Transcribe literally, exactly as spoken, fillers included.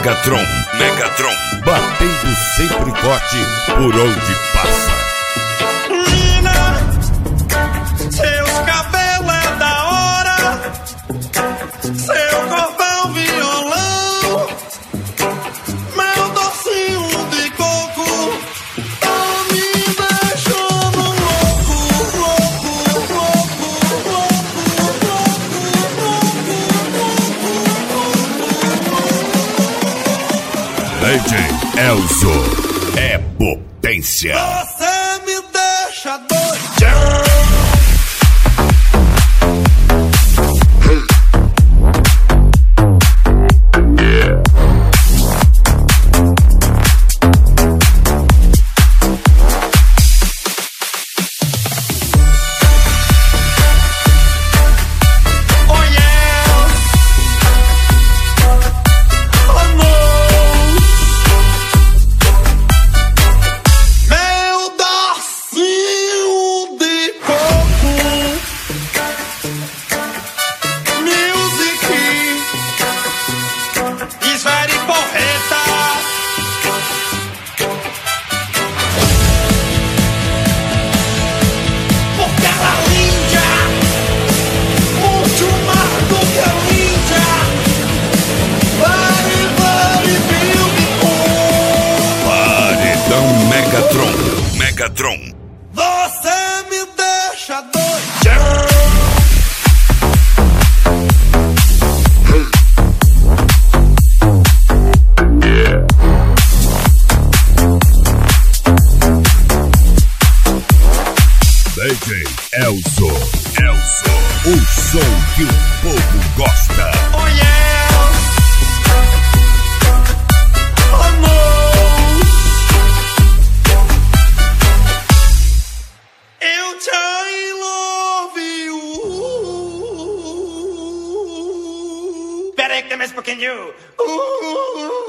Megatron, Megatron, batendo sempre forte por onde passa. Mina, seus cabelos é da hora, seu corpão violão, meu docinho de coco, tá me deixando louco, louco, louco, louco, louco, D J Elzo é potência. você me deixa doidão. Megatron, Megatron, Você me deixa doidão. D J Elzo, Elzo, o som que o povo gosta. Oh yeah, oh no, eu te I love you. Peraí que tem mais um pouquinho. Uh.